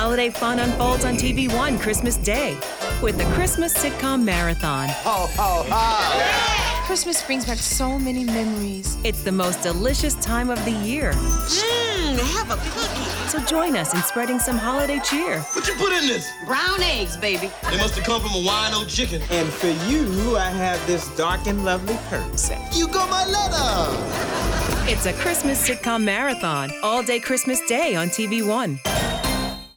holiday fun unfolds on TV One Christmas Day with the Christmas Sitcom Marathon. Ho, ho, ho! Christmas brings back so many memories. It's the most delicious time of the year. Have a cookie. So join us in spreading some holiday cheer. What you put in this? Brown eggs, baby. They must have come from a wino chicken. And for you, I have this dark and lovely perk set. You got my letter! It's a Christmas Sitcom Marathon, all day Christmas Day on TV One.